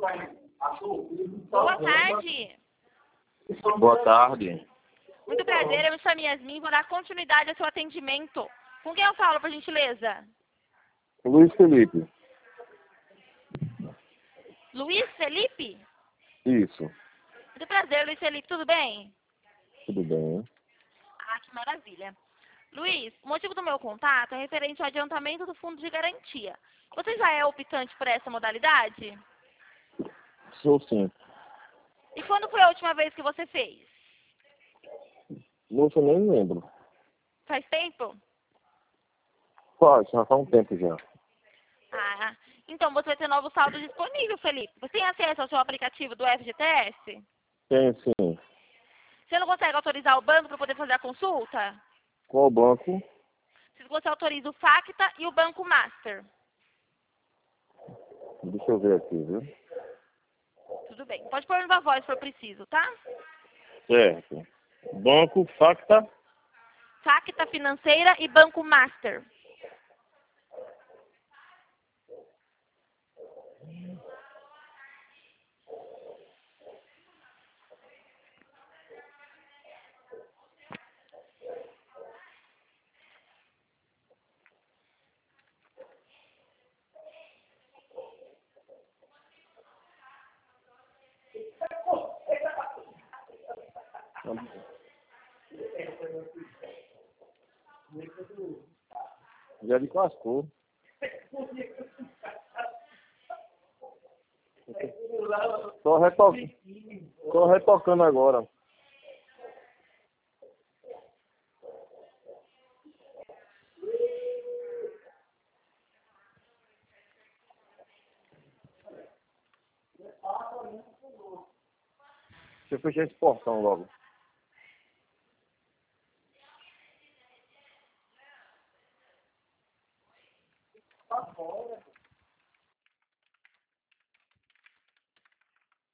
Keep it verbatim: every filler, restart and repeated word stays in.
Boa tarde. Boa tarde. Muito prazer, eu me chamo Yasmin, vou dar continuidade ao seu atendimento. Com quem eu falo, por gentileza? Luiz Felipe. Luiz Felipe? Isso. Muito prazer, Luiz Felipe, tudo bem? Tudo bem. Ah, que maravilha. Luiz, o motivo do meu contato é referente ao adiantamento do fundo de garantia. Você já é optante por essa modalidade? Sou sim. E quando foi a última vez que você fez? Moço, eu nem lembro. Faz tempo? Faz, já faz um tempo já. Ah, então você vai ter novo saldo disponível, Felipe. Você tem acesso ao seu aplicativo do F G T S? Tem sim. Você não consegue autorizar o banco para poder fazer a consulta? Qual banco? Se você autoriza o Facta e o Banco Master. Deixa eu ver aqui, viu? Tudo bem. Pode pôr uma voz se for preciso, tá? Certo. Banco Facta. Facta Financeira e Banco Master. Já de Cascou. Tô, reto... Tô retocando agora. Deixa eu fechar esse portão logo. Tá fora.